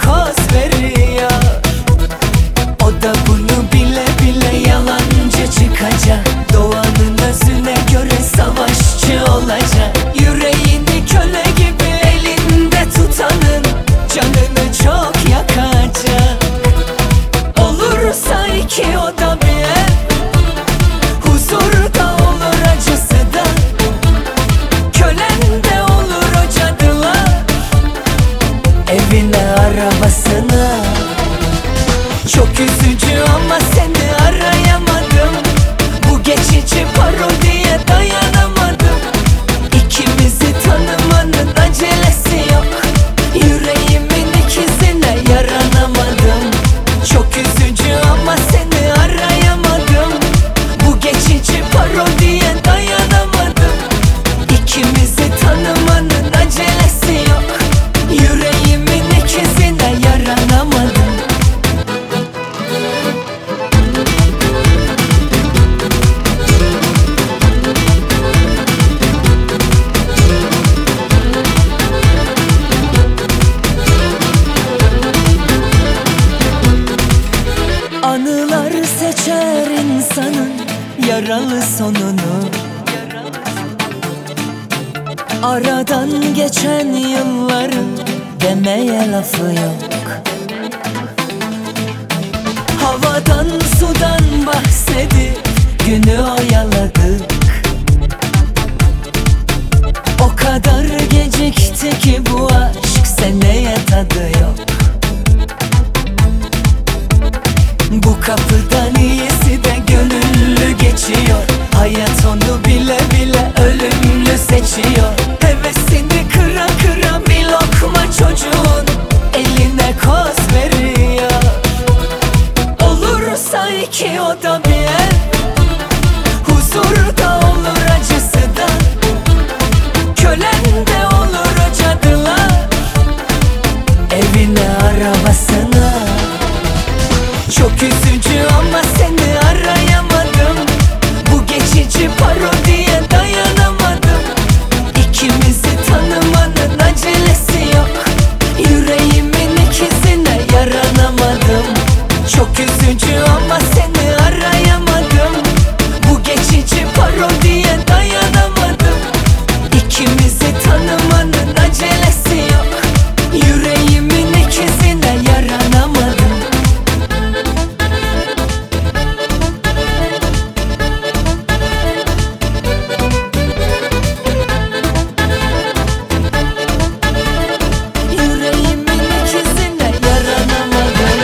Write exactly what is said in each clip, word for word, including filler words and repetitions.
koz veriyor. O da bunu bile bile yalancı çıkacak. Doğanın özüne göre savaşçı olacak. Yüreğini köle gibi elinde tutanın canını çok yakacak. Olursa iki oda bir ev, huzur da olur acısı da. Kölen de olur o cadılar, evine arabasına. Çok üzücü ama seni arayamadım. Bu geçici parodiye dayanamadım. İkimizi tanımanın acelesi yok. Yüreğimin ikizine yaranamadım. Çok üzücü ama seni arayamadım. Bu geçici parodiye dayanamadım. İkimizi tanımanın acelesi yok. Yüreğimin ikizine yaranamadım. Anılar seçer insanın yaralı sonunu. Aradan geçen yılların demeye lafı yok. Havadan sudan bahsedip günü oyaladık. O kadar gecikti ki bu aşk, seneye tadı yok. Bu kapıdan iyisi de gönüllü geçiyor. Hayat onu bile bile ölümlü seçiyor. Hevesini kıra kıra bir lokma çocuğun eline koz veriyor. Olursa iki oda bir ev, huzur da olur acısı da. Kölen de olur o cadılar, evine arabasına. Çok üzücü ama seni arayamadım. Bu geçici parodiye dayanamadım. İkimizi tanımanın acelesi yok. Yüreğimin ikizine yaranamadım. Çok üzücü ama seni arayamadım. Bu geçici parodiye dayanamadım. İkimizi tanımanın acelesi yok. Yüreğimin ikizine yaranamadım.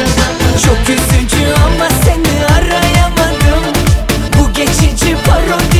Çok üzücü ama seni arayamadım. Bu geçici parodi